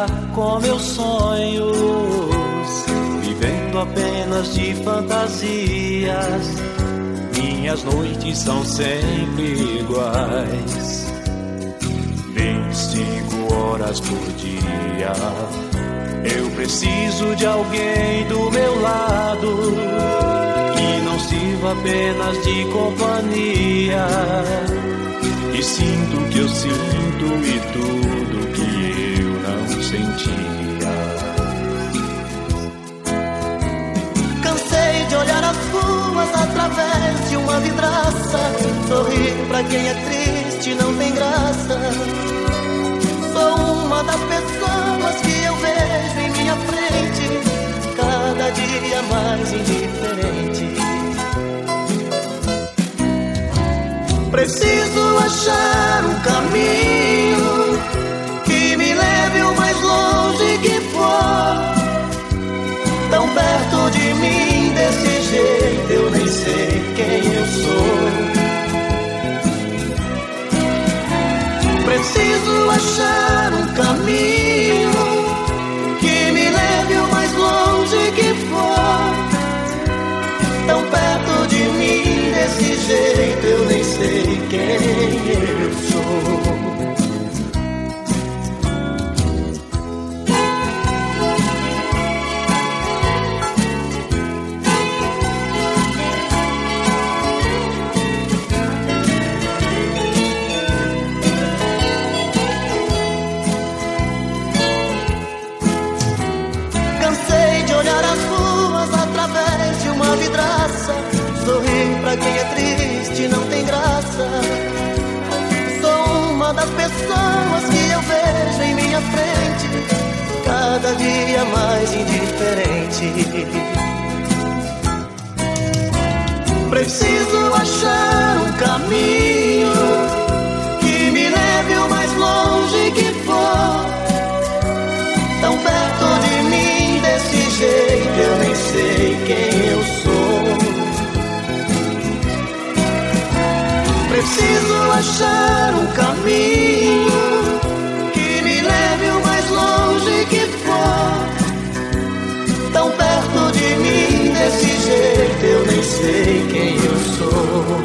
com meus sonhos, vivendo apenas de fantasias. Minhas noites são sempre iguais, 25 horas por dia. Eu preciso de alguém do meu lado, que não sirva apenas de companhia. E sinto o que eu sinto e tudo que eu não sentia. Cansei de olhar as ruas através de uma vidraça, sorrir pra quem é triste não tem graça. Sou uma das pessoas que eu vejo em minha frente, cada dia mais indiferente. Preciso achar um caminho que me leve o mais longe que for. Tão perto de mim, desse jeito eu nem sei quem eu sou. Preciso achar um caminho que me leve o mais longe que for. Tão perto de mim, desse jeito eu nem sei quem eu sou. Sorrir pra quem é triste não tem graça. Sou uma das pessoas que eu vejo em minha frente, cada dia mais indiferente. Preciso achar um caminho que me leve o mais longe que for. Tão perto de mim, desse jeito eu nem sei quem eu sou. Preciso achar um caminho que me leve o mais longe que for. Tão perto de mim, desse jeito eu nem sei quem eu sou.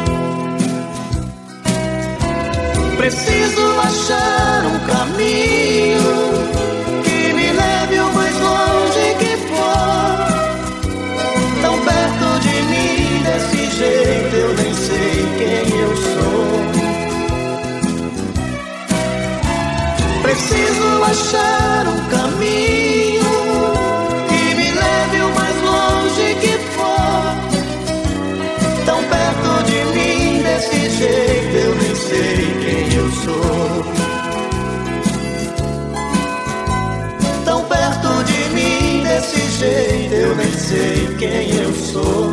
Preciso achar um caminho que me leve o mais longe que for. Tão perto de mim, desse jeito eu nem sei quem eu sou. Preciso achar um caminho que me leve o mais longe que for. Tão perto de mim, desse jeito eu nem sei quem eu sou. Tão perto de mim, desse jeito eu nem sei quem eu sou.